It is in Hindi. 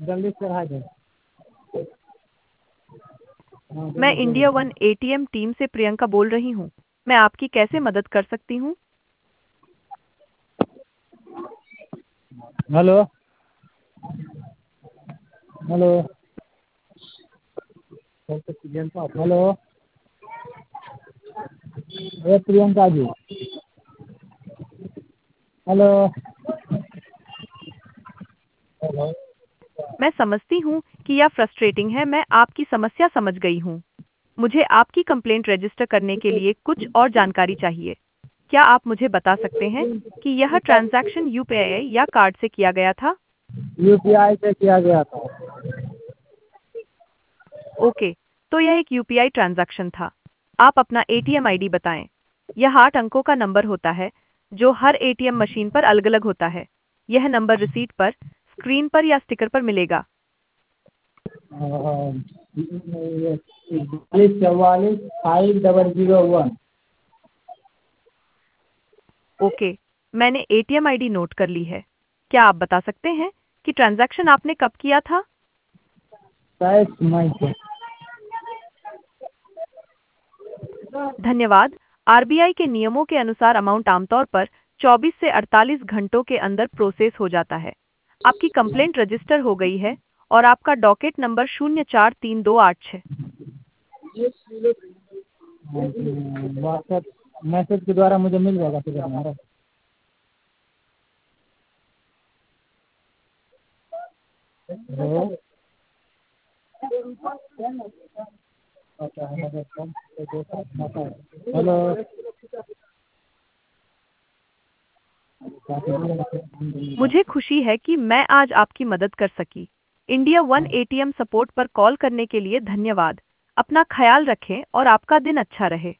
जल्दी से चढ़ा दे। हाँ मैं जल्दी इंडिया जल्दी। वन एटीएम टीम से प्रियंका बोल रही हूँ। मैं आपकी कैसे मदद कर सकती हूँ? हेलो हेलो हेलो, ये प्रियंका जी। Hello hello. मैं समझती हूँ कि यह फ्रस्ट्रेटिंग है। मैं आपकी समस्या समझ गई हूँ। मुझे आपकी कंप्लेंट रजिस्टर करने के लिए कुछ और जानकारी चाहिए। क्या आप मुझे बता सकते हैं कि यह ट्रांजैक्शन यूपीआई या कार्ड से किया गया था? यूपीआई से किया गया था। ओके, तो यह एक यूपीआई ट्रांजैक्शन था। आप अपना एटीएम आईडी बताएं। यह 8 अंकों का नंबर होता है जो हर एटीएम मशीन पर अलग-अलग होता है। यह नंबर रिसीट पर, स्क्रीन पर या स्टिकर पर मिलेगा। 44 44 5001। ओके, मैंने एटीएम आईडी नोट कर ली है। क्या आप बता सकते हैं कि ट्रांजैक्शन आपने कब किया था? 23 मई को। धन्यवाद। आरबीआई के नियमों के अनुसार अमाउंट आमतौर पर 24 से 48 घंटों के अंदर प्रोसेस हो जाता है। आपकी कंप्लेंट रजिस्टर हो गई है और आपका डॉकेट नंबर 043286। व्हाट्सएप मैसेज के द्वारा मुझे मिल जाएगा फिर हमारा। Hello hello. मुझे खुशी है कि मैं आज आपकी मदद कर सकी। इंडिया वन एटीएम सपोर्ट पर कॉल करने के लिए धन्यवाद। अपना ख्याल रखें और आपका दिन अच्छा रहे।